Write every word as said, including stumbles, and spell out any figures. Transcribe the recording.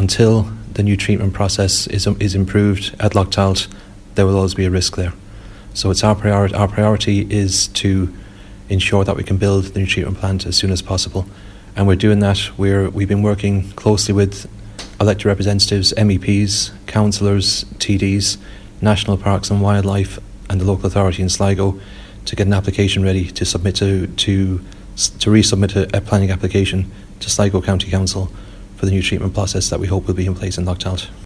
until the new treatment process is, is improved at Loch Talt, there will always be a risk there. So it's our priority, our priority is to ensure that we can build the new treatment plant as soon as possible. And we're doing that. We're, we've been working closely with elected representatives, M E Ps, councillors, T Ds, National Parks and Wildlife and the local authority in Sligo to get an application ready to submit to to, to resubmit a, a planning application to Sligo County Council for the new treatment process that we hope will be in place in Loch Talt.